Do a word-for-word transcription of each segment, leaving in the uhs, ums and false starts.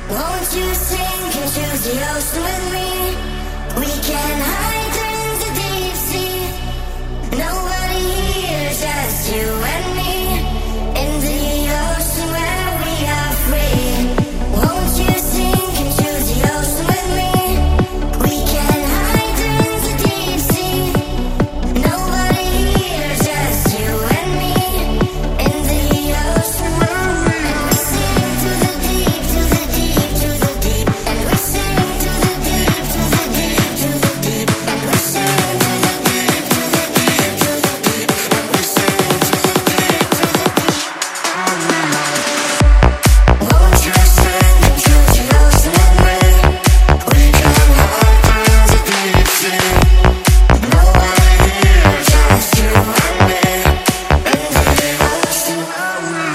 Won't you sink into the ocean with me? We can hide in the deep sea. Nobody here, just you and me. In the ocean where we are free. Won't you sink into the ocean with me? We can hide in the deep sea. Nobody here, just you and me. In the ocean where we are free. And we sink to the deep, to the deep, to the deep. And we sink to the deep, to the deep, to the deep. And we sink to the deep, to the deep, to the deep. And we sink to the deep, to the deep. Won't you sink into the ocean with me? We can hide in the deep sea. Nobody here, just you and me. In the ocean where we are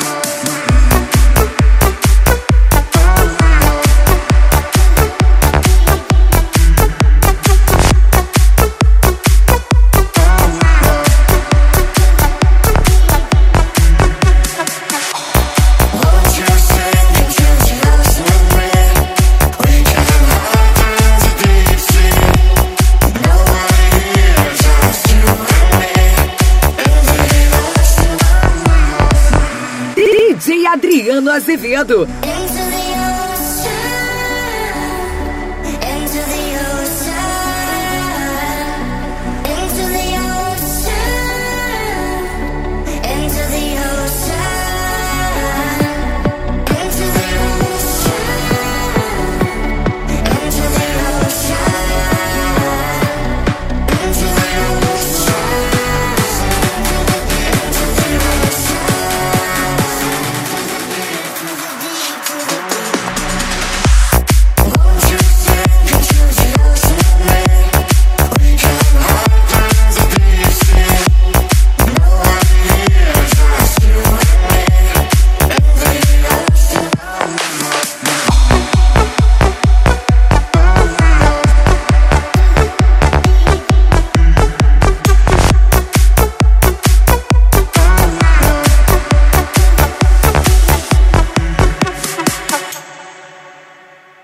Won't you sink into the ocean with me? We can hide in the deep sea. Nobody here, just you and me. In the ocean where we are D J Adriano Azevedo. into